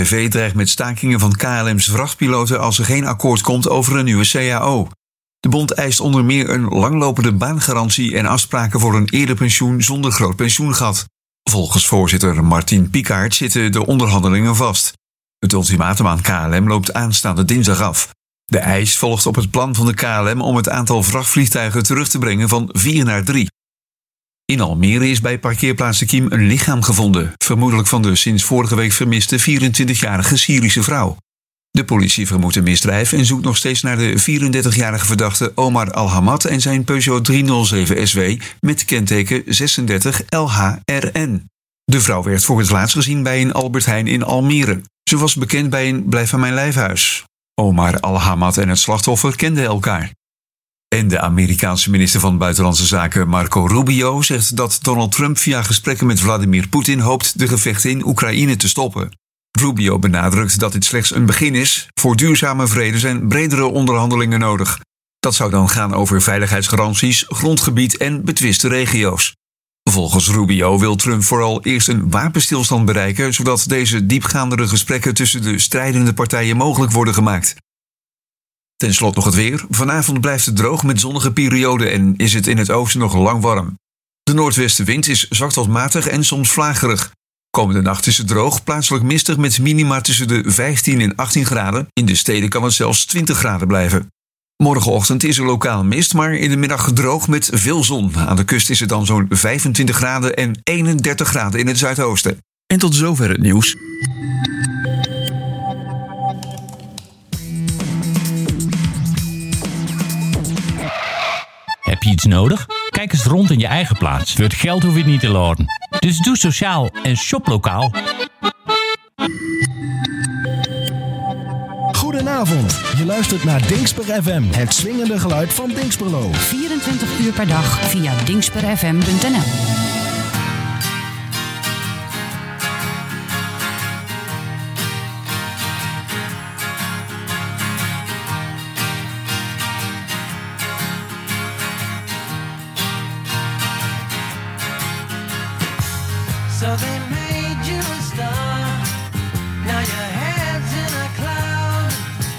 FNV dreigt met stakingen van KLM's vrachtpiloten als er geen akkoord komt over een nieuwe CAO. De bond eist onder meer een langlopende baangarantie en afspraken voor een eerder pensioen zonder groot pensioengat. Volgens voorzitter Martin Picard zitten de onderhandelingen vast. Het ultimatum aan KLM loopt aanstaande dinsdag af. De eis volgt op het plan van de KLM om het aantal vrachtvliegtuigen terug te brengen van 4 naar 3. In Almere is bij parkeerplaats De Kiem een lichaam gevonden, vermoedelijk van de sinds vorige week vermiste 24-jarige Syrische vrouw. De politie vermoedt een misdrijf en zoekt nog steeds naar de 34-jarige verdachte Omar Al-Hamad en zijn Peugeot 307 SW met kenteken 36 LHRN. De vrouw werd voor het laatst gezien bij een Albert Heijn in Almere. Ze was bekend bij een Blijf aan mijn lijfhuis. Omar Al-Hamad en het slachtoffer kenden elkaar. En de Amerikaanse minister van Buitenlandse Zaken Marco Rubio zegt dat Donald Trump via gesprekken met Vladimir Poetin hoopt de gevechten in Oekraïne te stoppen. Rubio benadrukt dat dit slechts een begin is. Voor duurzame vrede zijn bredere onderhandelingen nodig. Dat zou dan gaan over veiligheidsgaranties, grondgebied en betwiste regio's. Volgens Rubio wil Trump vooral eerst een wapenstilstand bereiken, zodat deze diepgaandere gesprekken tussen de strijdende partijen mogelijk worden gemaakt. Ten slotte nog het weer. Vanavond blijft het droog met zonnige perioden en is het in het oosten nog lang warm. De noordwestenwind is zwak tot matig en soms vlagerig. Komende nacht is het droog, plaatselijk mistig met minima tussen de 15 en 18 graden. In de steden kan het zelfs 20 graden blijven. Morgenochtend is er lokaal mist, maar in de middag droog met veel zon. Aan de kust is het dan zo'n 25 graden en 31 graden in het zuidoosten. En tot zover het nieuws. Heb je iets nodig? Kijk eens rond in je eigen plaats. Voor het geld hoef je het niet te laden. Dus doe sociaal en shop lokaal. Goedenavond, je luistert naar Dingsper FM, het swingende geluid van Dingsperlo. 24 uur per dag via dingsperfm.nl. So they made you a star. Now your head's in a cloud.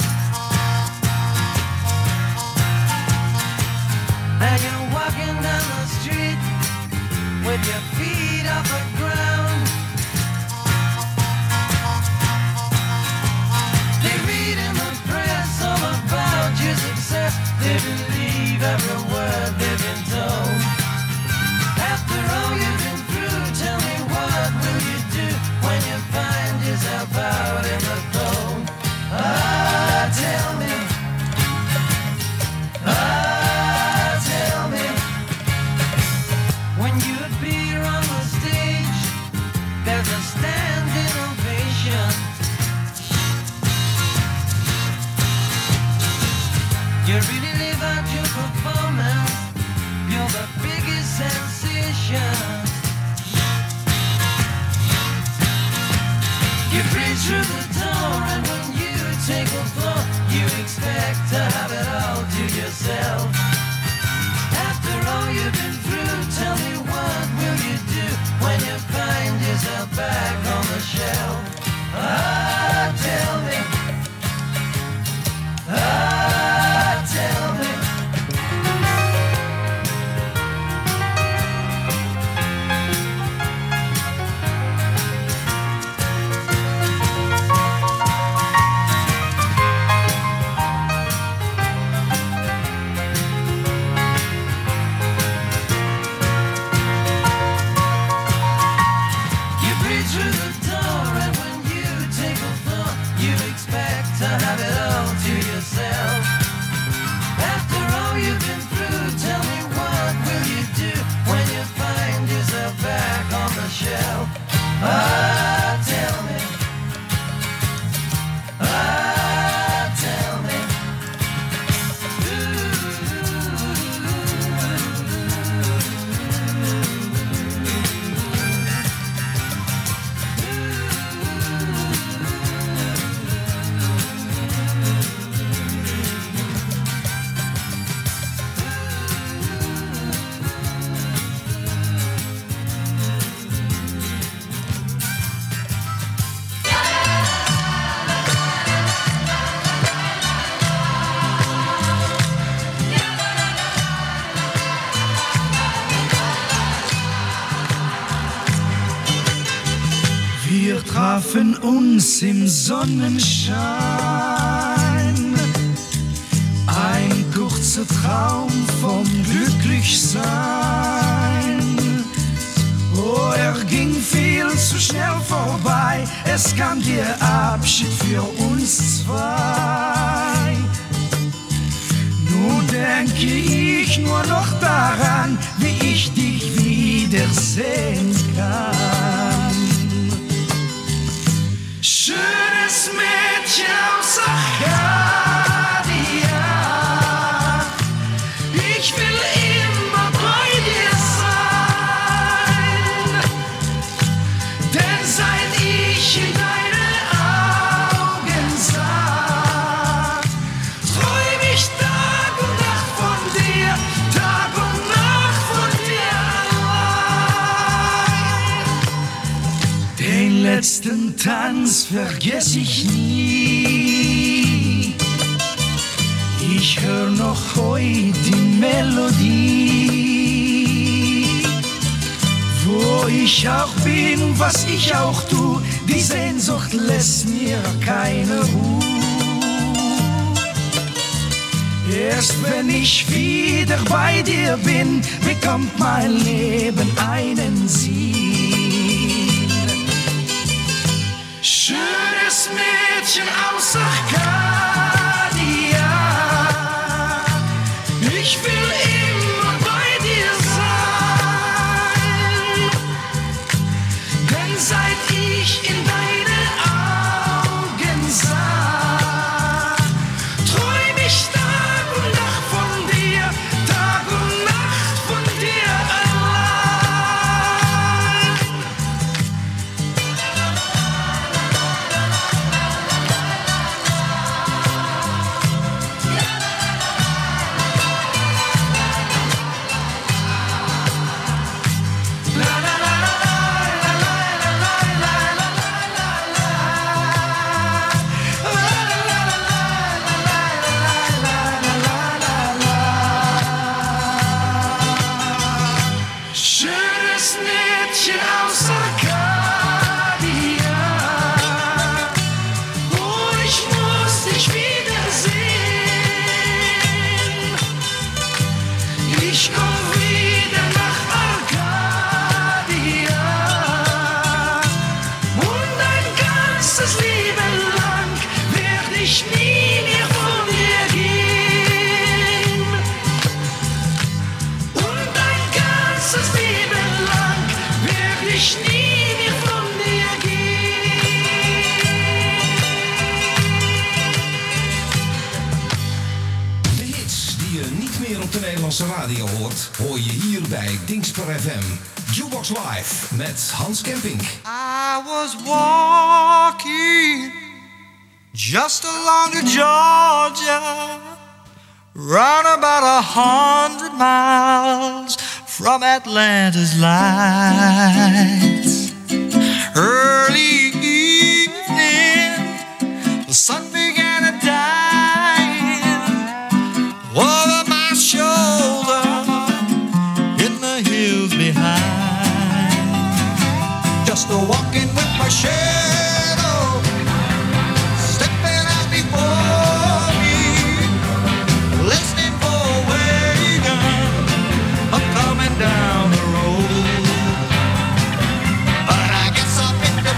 Now you're walking down the street with your feet off the ground. They read in the press all about your success. They believe every word they've been told. After all you've been through, tell me what will you do when you find yourself out in the cold? Ah, tell me. Ah, tell me. When you appear on the stage, there's a standing ovation. You really live out your performance. You're the biggest sensation. You breathe through the door, and when you take the floor, you expect to have it all to yourself. After all you've been through, tell me what will you do when you find yourself back on the shelf? Ah, tell me. Ah, tell me. trafen uns im Sonnenschein. Ein kurzer Traum vom Glücklichsein. Oh, er ging viel zu schnell vorbei. Es kam der Abschied für uns zwei. Nun denke ich nur noch daran, wie ich dich wiedersehen kann. Schönes Mädchen aus Arcadia, ich will immer bei dir sein, denn seit ich in deine Augen sah, träum ich Tag und Nacht von dir, Tag und Nacht von dir allein. Den letzten Tanz vergess ich nie. Ich hör noch heute die Melodie. Wo ich auch bin, was ich auch tu, die Sehnsucht lässt mir keine Ruhe. Erst wenn ich wieder bei dir bin, bekommt mein Leben einen Sinn. Schönes Mädchen aus Arcadia, ich will immer bei dir sein, denn seit ich in deine Augen sah, träum ich Tag und Nacht von dir, Tag und Nacht von dir allein. Schönes Mädchen aus Arcadia, oh, ich muss dich wiedersehen. Ich komm wieder nach Arcadia und ein ganzes Leben lang werd ich nie mehr von dir gehen. Und ein ganzes Leben lang werd ich nie mehr von dir gehen. De hits die je niet meer op de Nederlandse radio hoort, hoor je hier bij Dingsper FM. Jukebox Live met Hans Kempink. I was walking just along the Georgia, round about 100 miles from Atlanta's lights. Early evening, the sun began to die over my shoulder in the hills behind. Just a walking with my shadow, stepping out before me, listening for a wagon coming down the road. But I guess I've been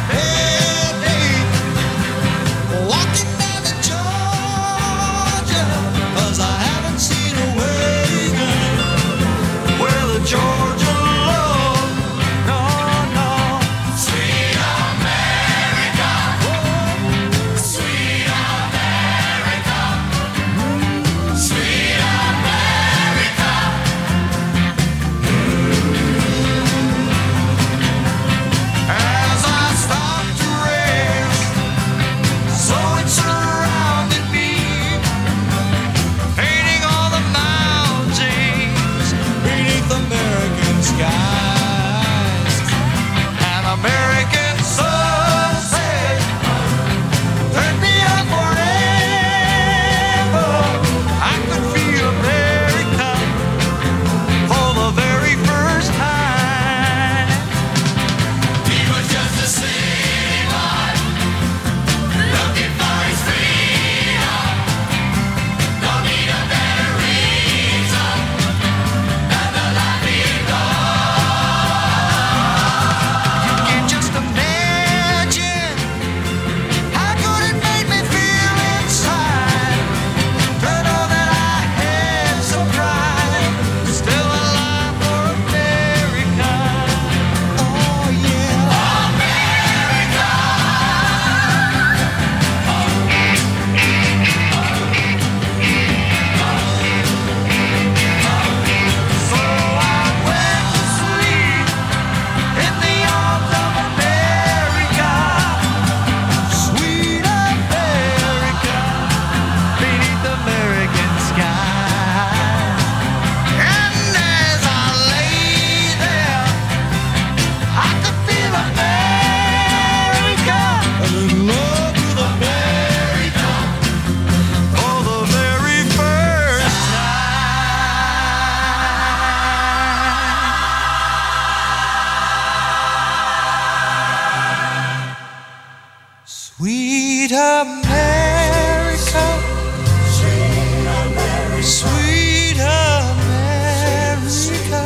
Sweet America, sweet America, sweet America,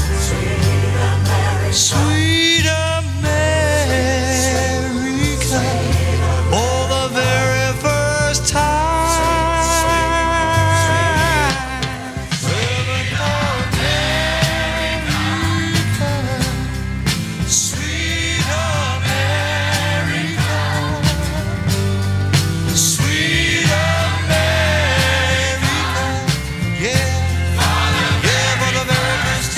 sweet America, for the very first time. Sweet America, sweet America, yeah, yeah, for the very first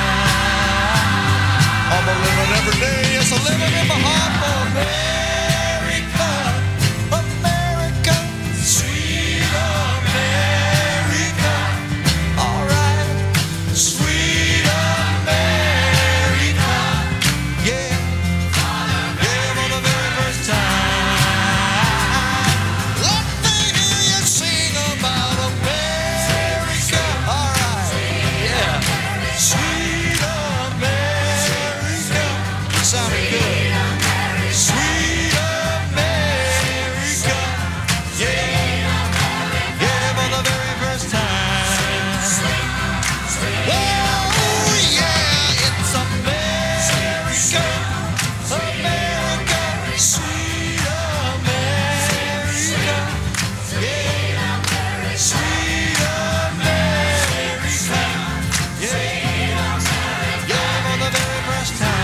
time. I'm a living every day, yes, I'm living in my heart for America, America, sweet America, alright, sweet America, yeah, yeah, for the very first time. Let me hear you sing about America, alright, yeah, sweet America, sounding good. Sweet America, yeah, yeah, for the very first time. Oh yeah, it's America, America, sweet America, yeah, sweet America, yeah, yeah, for the very first time.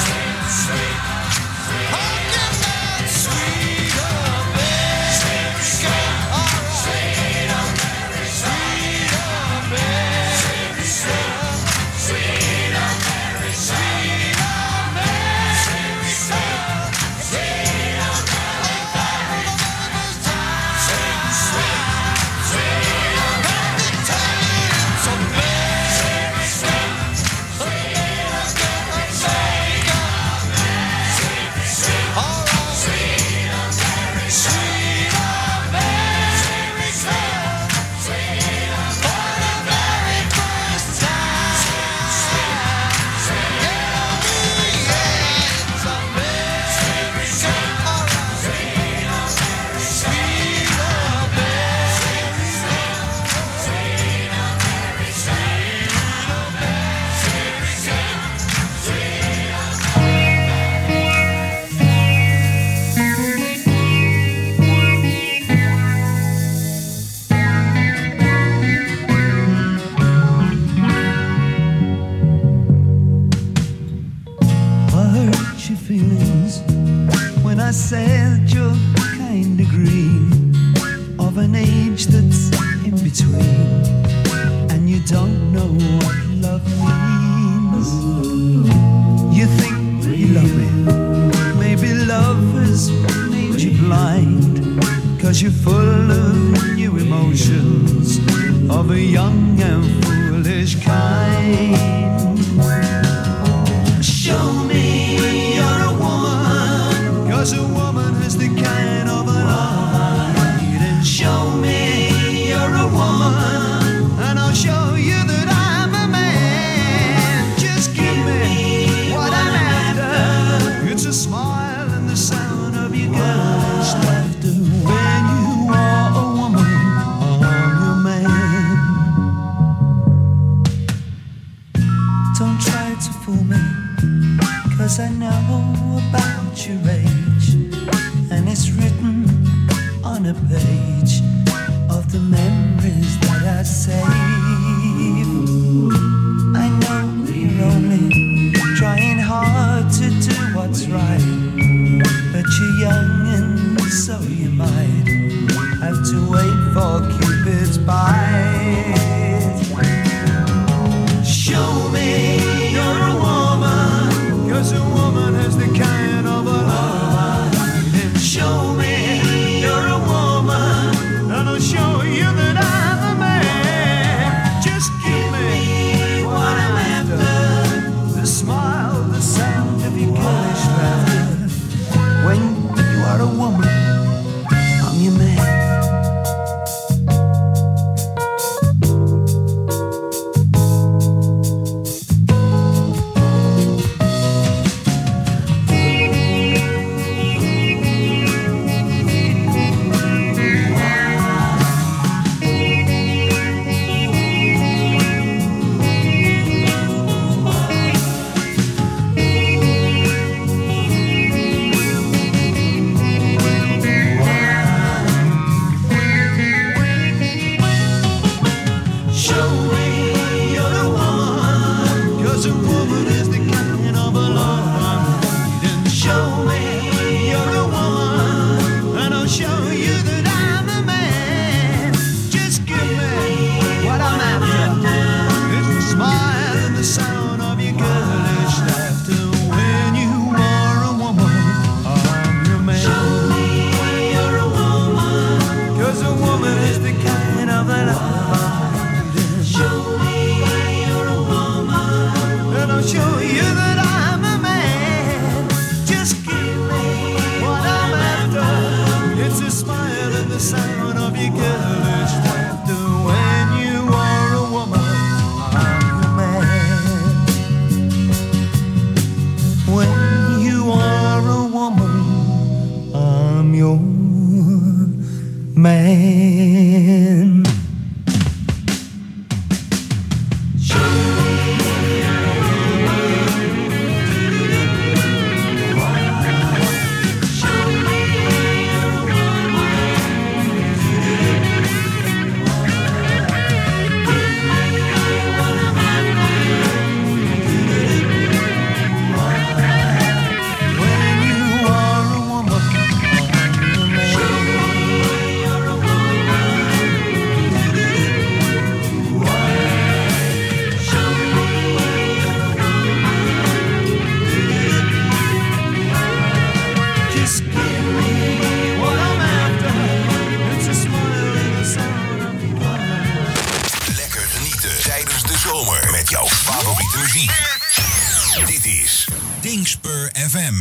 I hurt your feelings when I said you're kinda green, of an age that's in between, and you don't know what love means. You think you love me, maybe love has made you blind, 'cause you're full of new emotions of a young and foolish kind. Show me you're a woman, 'cause a woman has the kind of an eye. And show me you're a woman, and I'll show you that I'm a man. Just give me what I'm after. It's a smile and the sound of your girlish laughter. When you are a woman, I'm your man. Don't try to fool me, 'cause I know about your age, and it's written on a page of the memories that I save. I know you're only trying hard to do what's right, but you're young and so you might have to wait for Cupid's bite. Show me you're a woman, 'cause a woman has the kind of a light. And show me you're a woman, sound of your girlish laughter. When you are a woman, I'm your man. When you are a woman, I'm your man. Dingspur FM.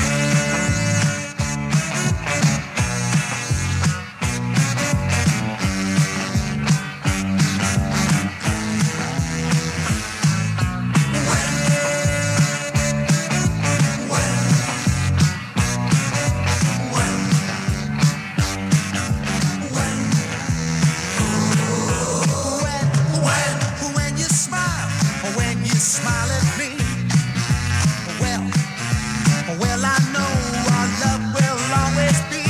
Smile at me. Well, I know our love will always be.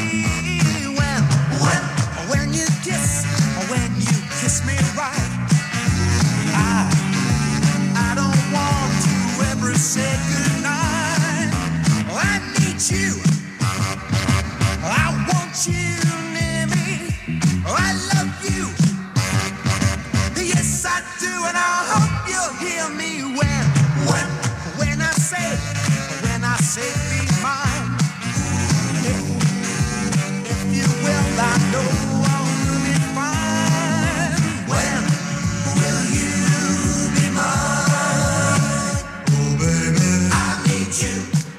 When you kiss me right, I don't want to ever say goodnight. I need you. I want you near me. I love you. Yes, I do, and I hope you'll hear me when I say be mine. If you will, I know I'll be fine. When will you be mine? Oh baby, I need you.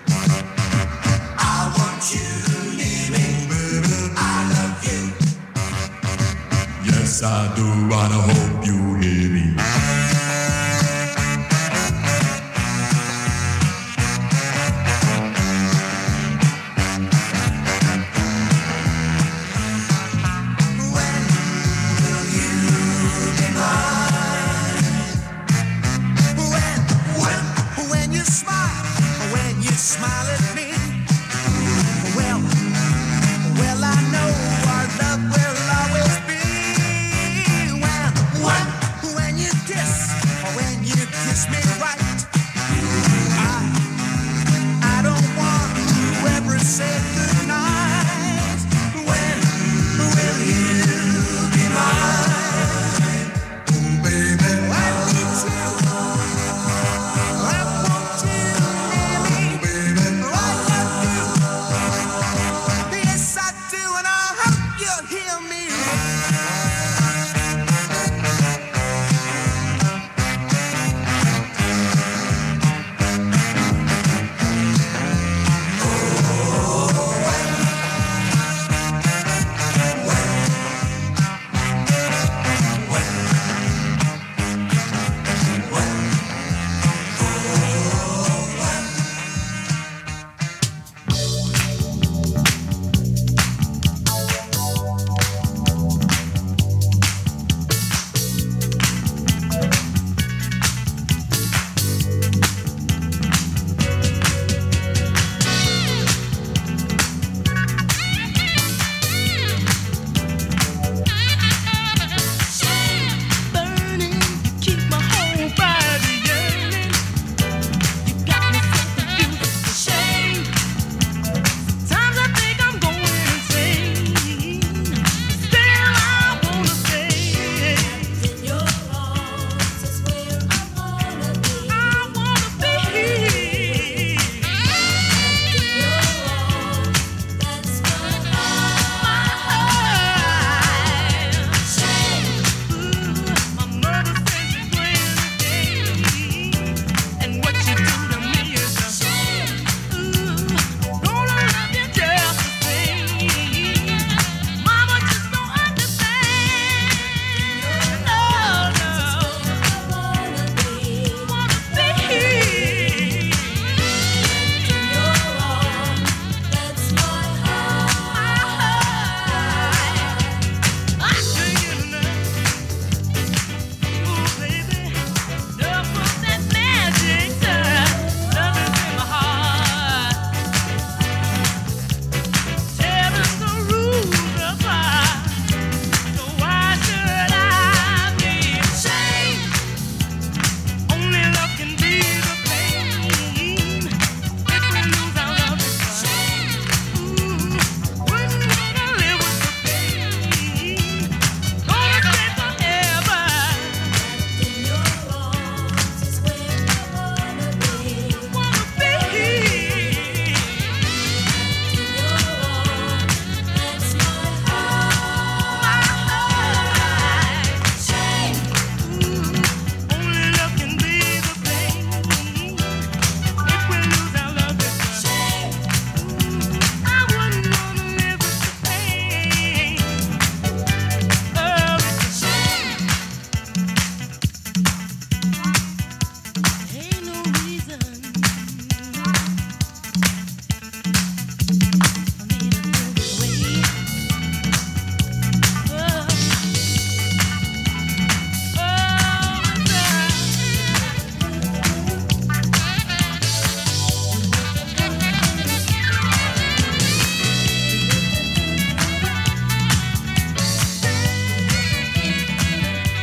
I want you near me. Oh baby, I love you. Yes, I do, and I hope you hear me. Smile at me. Well, I know our love will always be. When you kiss me right, I don't want to ever say goodnight. When will you be mine? Oh baby, I need you. I want you near me. Yes, I do, and I hope you'll hear me.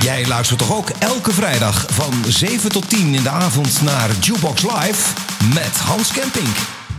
Jij luistert toch ook elke vrijdag van 7 tot 10 in de avond naar Jukebox Live met Hans Kempink.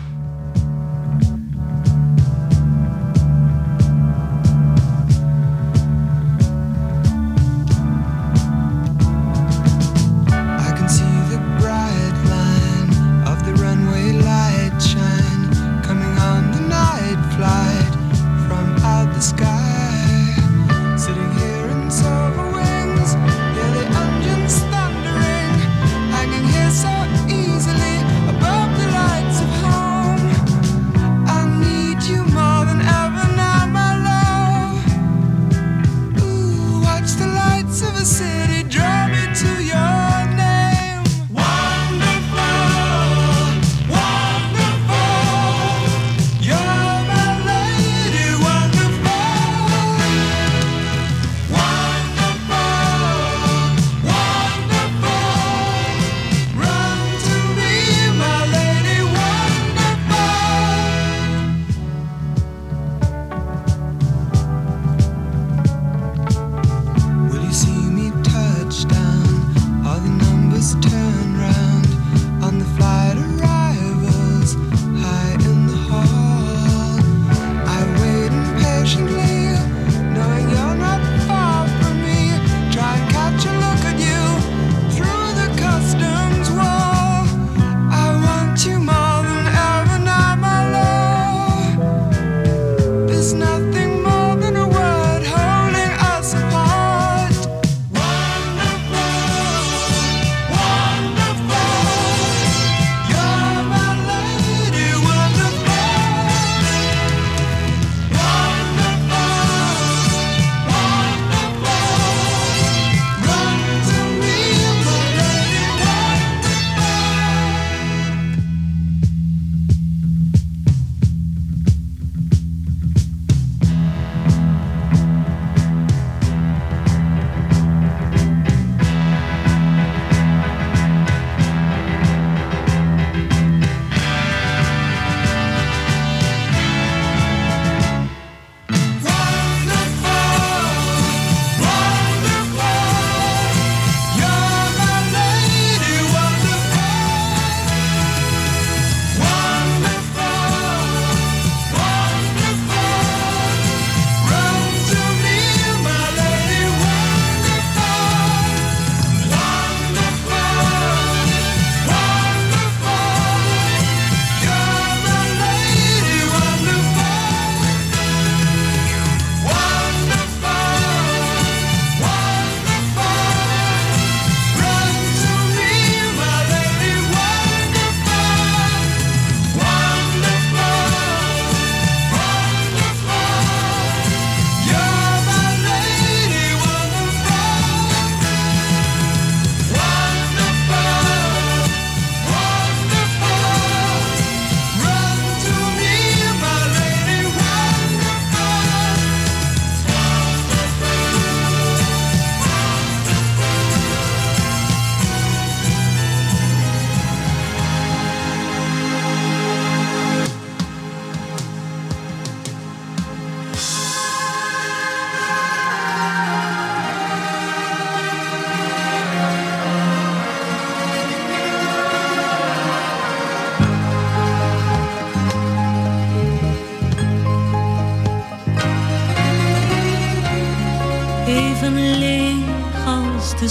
even leeg als de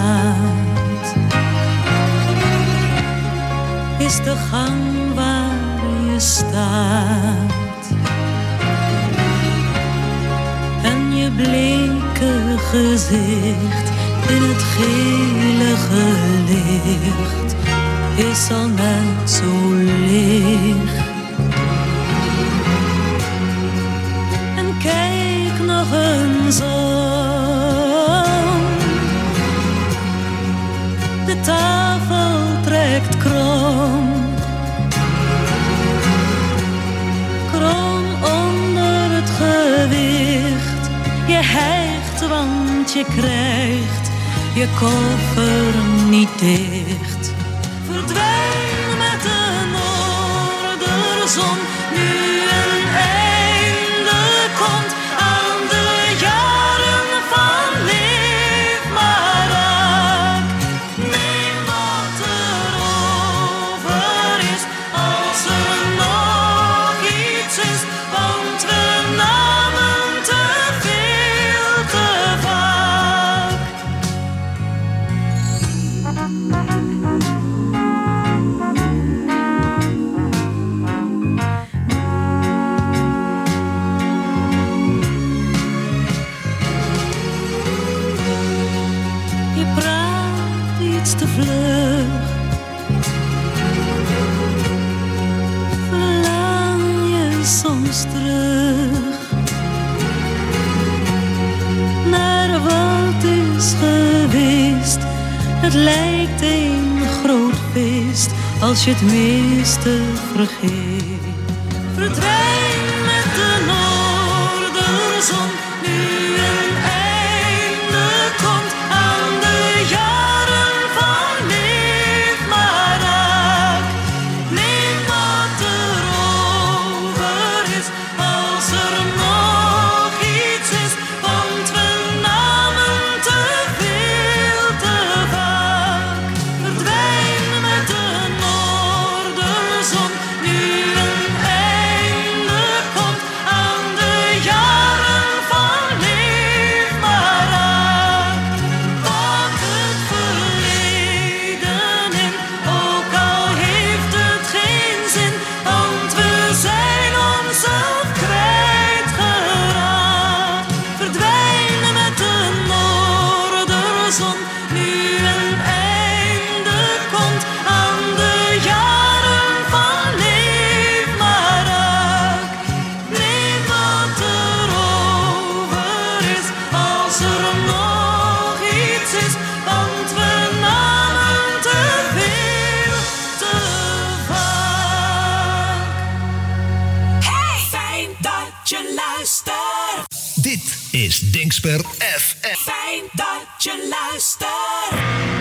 straat is de gang waar je staat en je bleke gezicht in het gelige licht is al net zo leeg. En kijk nog eens om, de tafel trekt krom, krom onder het gewicht. Je hijgt want je krijgt je koffer niet dicht. Verdwijn met de noorderzon, nu een einde komt aan de jaren van leef maar. vlug. Verlang je soms terug naar wat is geweest. Het lijkt een groot feest als je het meeste vergeet. Verdwijn met de noorderzon, nu een einde komt aan de jaren van leef maar raak. Neem wat er over is, als er nog iets is, want we namen te veel te vaak. Verdwijn met de noorderzon, nu een einde komt aan de jaren van leef maar raak. Pak het verleden in, ook al heeft het geen zin, want we zijn onszelf kwijtgeraakt. Verdwijn met de noorderzon, nu een einde komt aan de jaren van leef maar raak. Neem wat er over is, als er nog iets is, want we namen te veel te vaak. Hey, fijn dat je luistert. Dit is Dingsper FM. Fijn dat je luistert.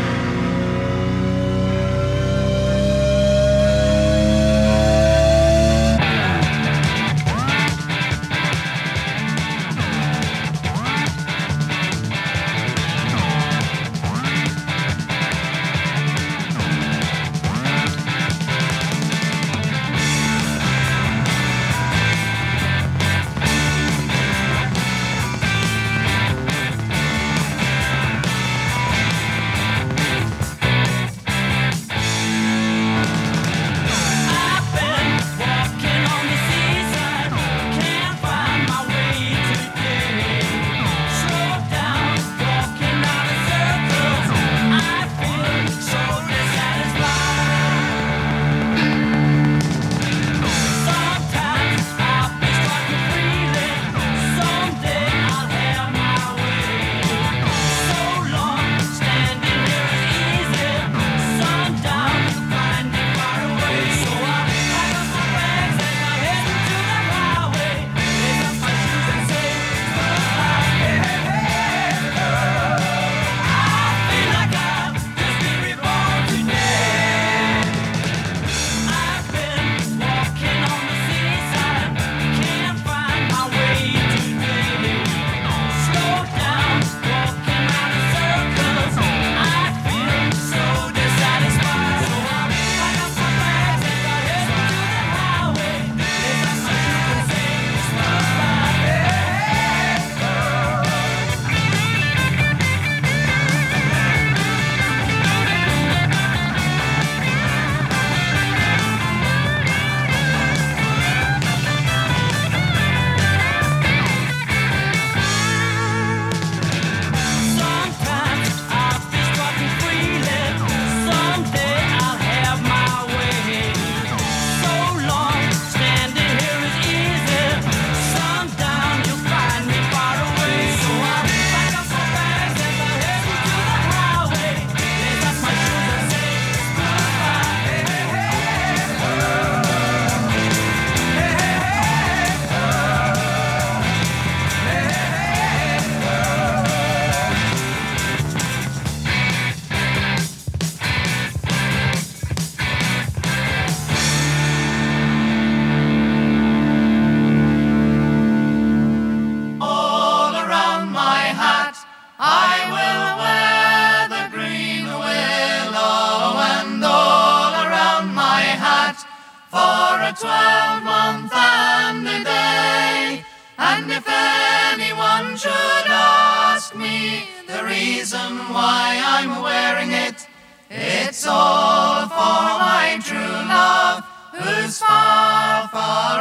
a 12-month and a day. And if anyone should ask me the reason why I'm wearing it, it's all for my true love, who's far, far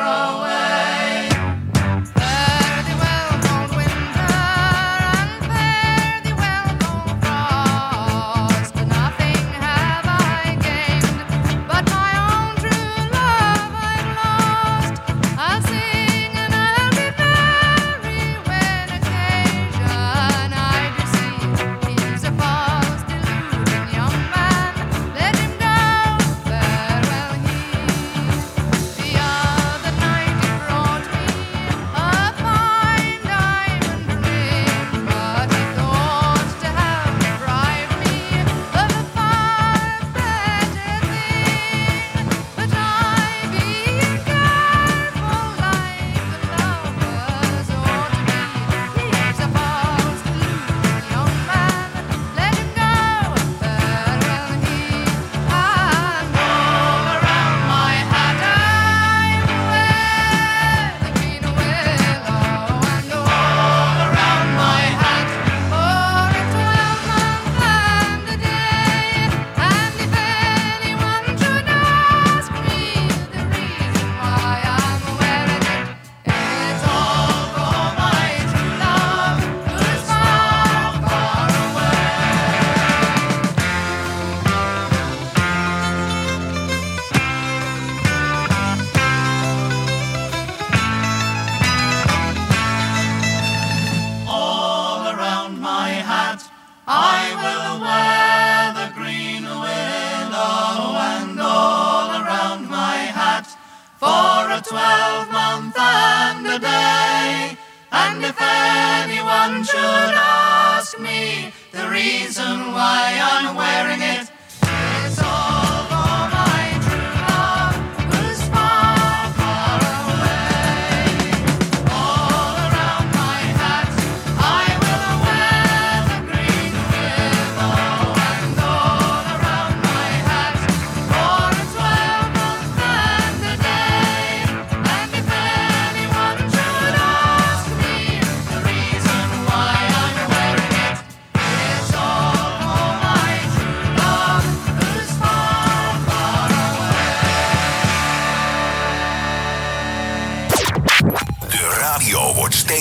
away. Fare thee well, cold winter, and fare thee well, cold frost. Nothing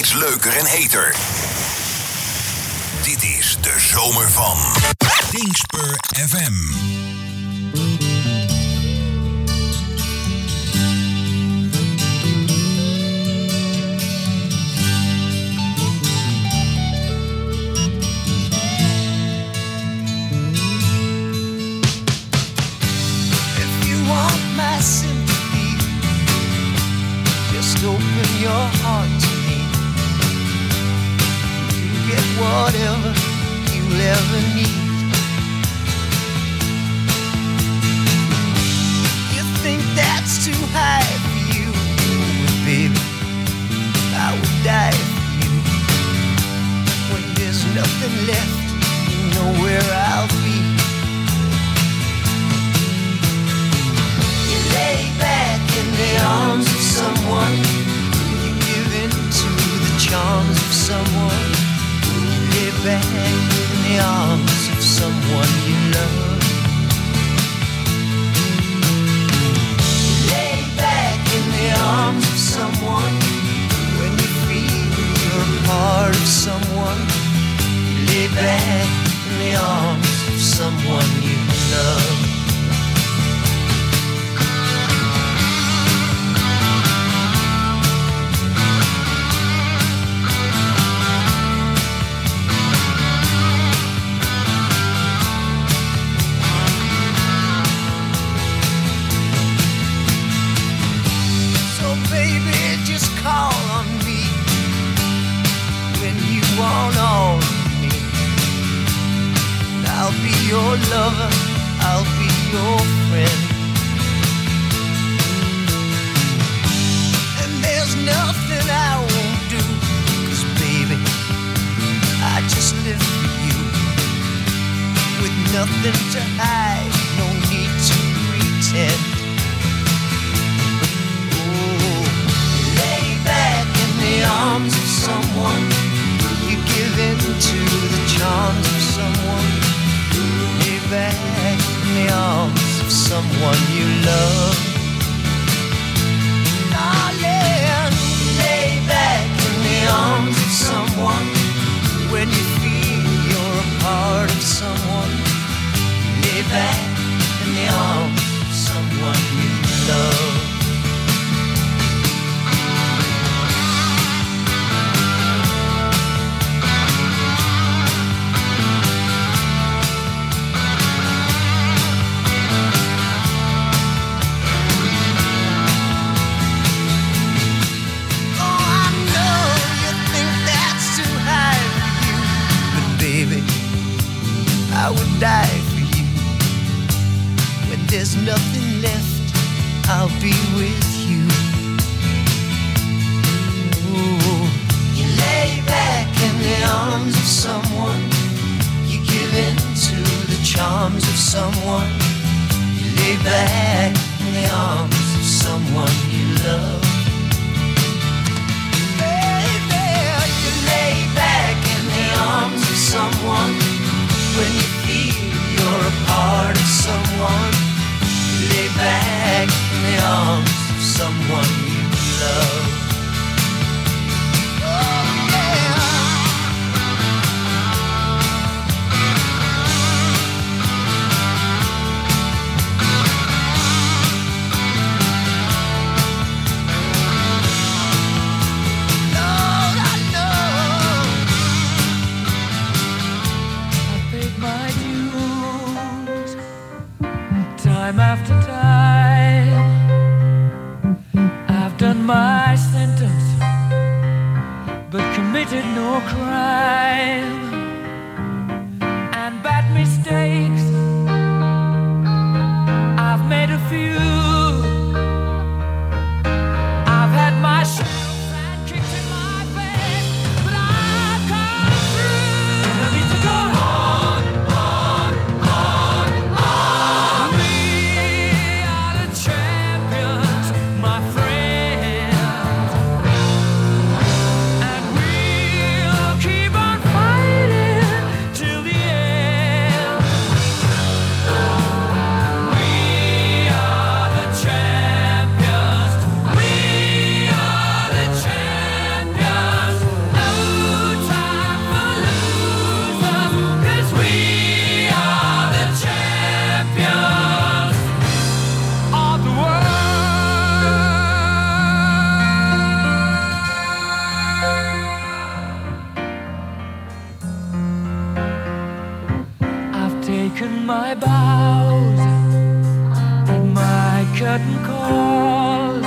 steeds leuker en heter. Dit is de zomer van Dingspur FM. My sympathy, just open your heart to me. You get whatever you'll ever need. You think that's too high for you, but baby, I would die for you. When there's nothing left, you know where I'll be. Lay back in the arms of someone. You give in to the charms of someone. You lay back in the arms of someone you love. You lay back in the arms of someone. When you feel you're a part of someone. You lay back in the arms of someone you love. Call on me when you want all of me. I'll be your lover, I'll be your friend. And there's nothing I won't do, 'cause baby, I just live for you. With nothing to hide, no need to pretend. The arms of someone, you give in to the charms of someone. Lay back in the arms of someone you love. Oh yeah, lay back in the arms of someone. When you feel you're a part of someone. Lay back in the arms of someone you love. I would die for you. When there's nothing left, I'll be with you. Ooh. You lay back in the arms of someone. You give in to the charms of someone. You lay back in the arms of someone you love. Baby, you lay back in the arms of someone. When you feel you're a part of someone, you lay back in the arms of someone you love. Time after time, I've done my sentence, but committed no crime. And bad mistakes, I've made a few. I've had my share of bad kicks in my face, but I've come through. I need to go on, on, on, on. We are the champions, my friends, and we'll keep on fighting till the end. We are broken my bows and my curtain calls.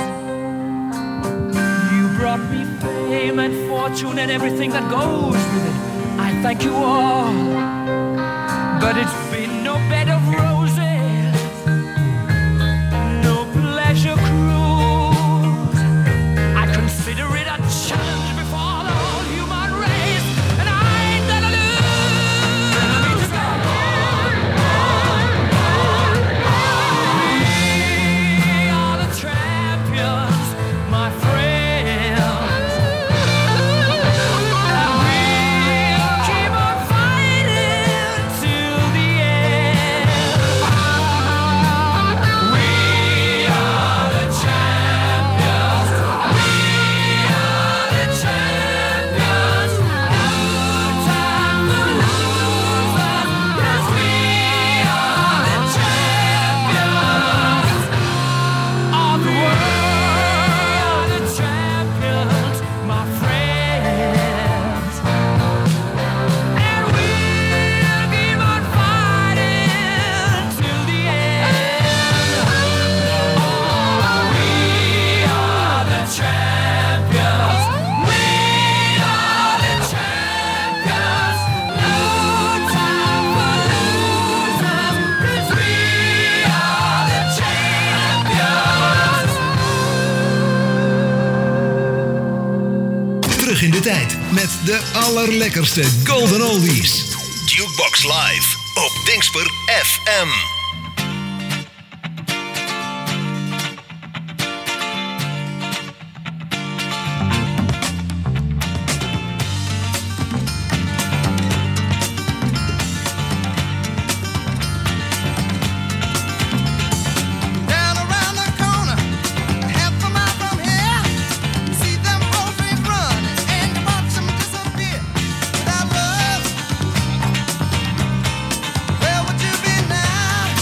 You brought me fame and fortune and everything that goes with it. I thank you all, but it's been no bed of roses, no pleasure cruise. I consider it a challenge before the whole human race, and I ain't gonna lose. We are the champions, my friends, and we'll keep on fighting till the end. We are the champions. We are the champions. No time for losers, 'cause we are the champions of the world. The champions, my friends, and we'll keep on fighting till the end. Oh, we are the champions. We are the champions. No time for losers, 'cause we are the champions. Terug in de tijd met de allerlekkerste golden oldies. Jukebox Live op Dingsper FM. Down around the corner, half a mile from here, see them roses running and you watch them disappear. Without love, where would you be now?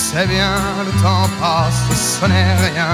sais bien, le temps passe, ce n'est rien.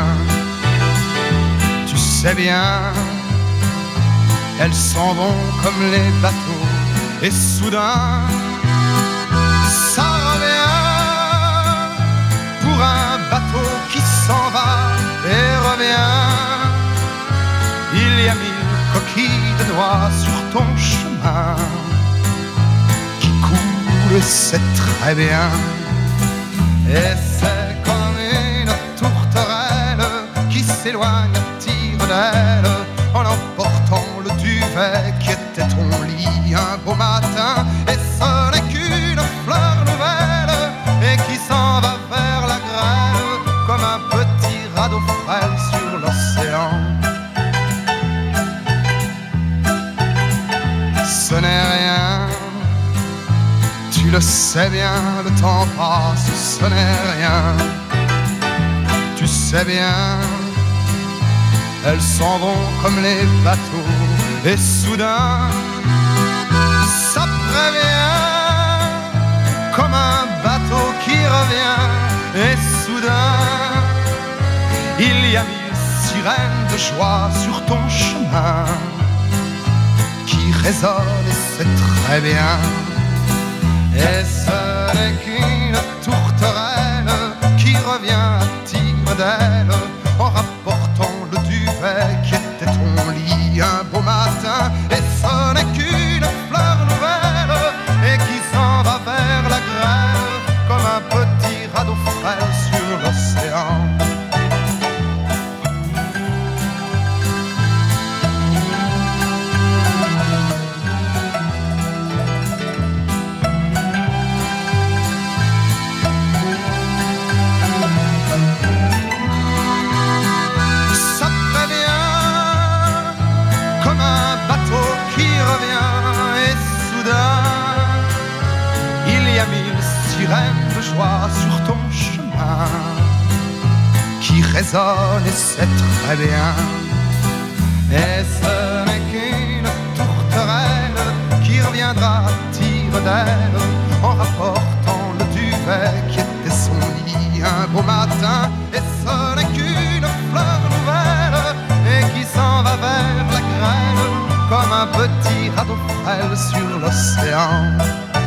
Tu sais bien, elles s'en vont comme les bateaux, et soudain, ça revient pour un bateau qui s'en va et revient. Il y a 1000 coquilles de noix sur ton chemin qui coulent, c'est très bien. Et c'est comme une tourterelle qui s'éloigne à tire d'aile en emportant le duvet qui était ton lit un beau matin. Et ce n'est qu'une fleur nouvelle et qui s'en va vers la grève comme un petit radeau frêle sur l'océan. Ce n'est rien, tu le sais bien, le temps passe, ce n'est rien. Tu sais bien, elles s'en vont comme les bateaux, et soudain, ça prévient, comme un bateau qui revient, et soudain, il y a 1000 sirènes de joie sur ton chemin qui résonnent, et c'est très bien. Et ce n'est qu'une tourterelle qui revient à tire d'aile en rapportant le duvet qui était ton lit un beau matin. Et ce n'est qu'une fleur nouvelle et qui s'en va vers la grève comme un petit radeau frêle sur l'océan. De joie sur ton chemin qui résonne, et c'est très bien. Et ce n'est qu'une tourterelle qui reviendra à tire d'aile en rapportant le duvet qui était son lit un beau matin. Et ce n'est qu'une fleur nouvelle et qui s'en va vers la grêle comme un petit radeau frêle sur l'océan.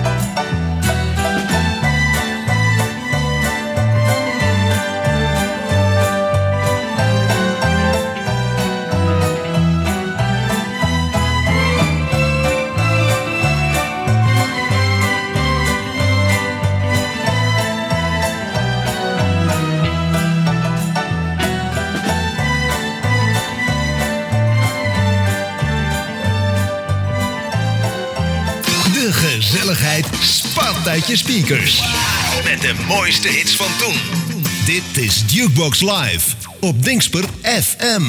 Gezelligheid spat uit je speakers. Met de mooiste hits van toen. Dit is Jukebox Live op Dingsper FM.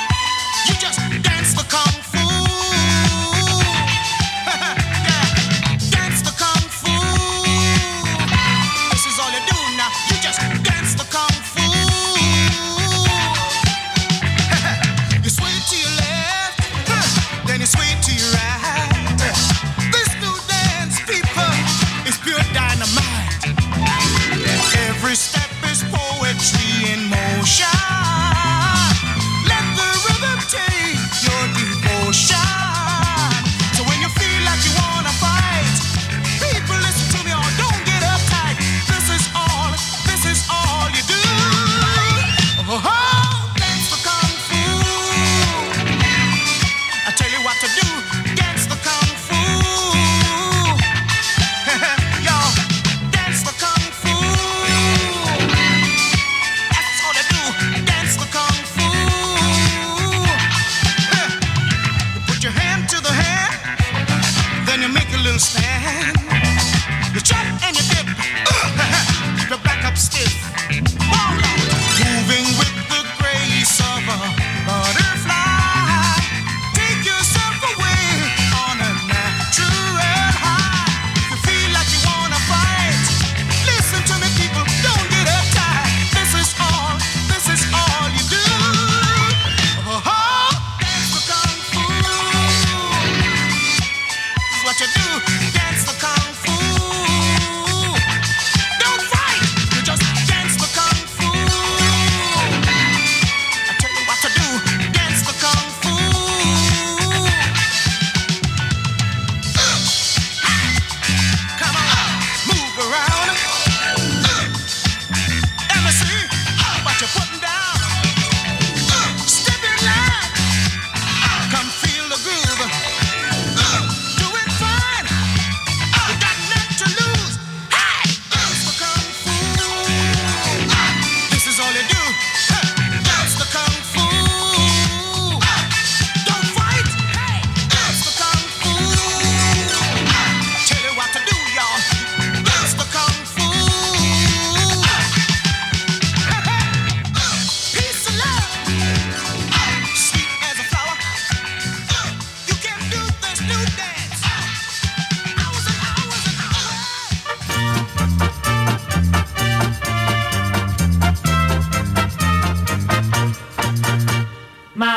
Just dance the kung fu. Yeah.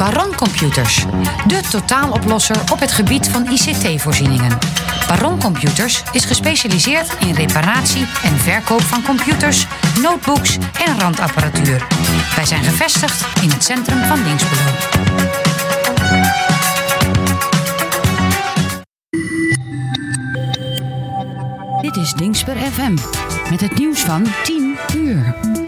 Baron Computers, de totaaloplosser op het gebied van ICT-voorzieningen. Baron Computers is gespecialiseerd in reparatie en verkoop van computers, notebooks en randapparatuur. Wij zijn gevestigd in het centrum van Dinxperlo. Dit is Dinxper FM met het nieuws van 10 uur.